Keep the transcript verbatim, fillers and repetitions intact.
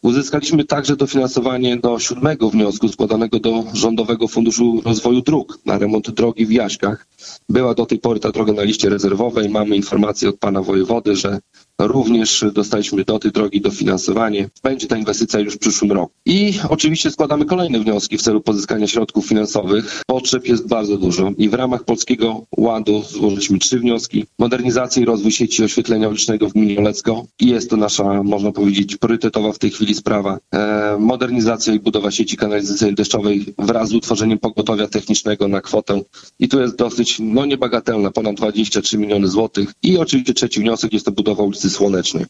Uzyskaliśmy także dofinansowanie do siódmego wniosku składanego do Rządowego Funduszu Rozwoju Dróg na remont drogi w Jaśkach. Była do tej pory ta droga na liście rezerwowej. Mamy informację od pana wojewody, że również dostaliśmy do tej drogi dofinansowanie. Będzie ta inwestycja już w przyszłym roku. I oczywiście składamy kolejne wnioski w celu pozyskania środków finansowych. Potrzeb jest bardzo dużo i w ramach Polskiego Ładu złożyliśmy trzy wnioski. Modernizacja i rozwój sieci oświetlenia ulicznego w gminie Olecko. I jest to nasza, można powiedzieć, priorytetowa w tej chwili sprawa. E, modernizacja i budowa sieci kanalizacyjnej deszczowej wraz z utworzeniem pogotowia technicznego na kwotę. I tu jest dosyć, no niebagatelna, ponad dwadzieścia trzy miliony złotych. I oczywiście trzeci wniosek jest to budowa ulicy Słonecznej.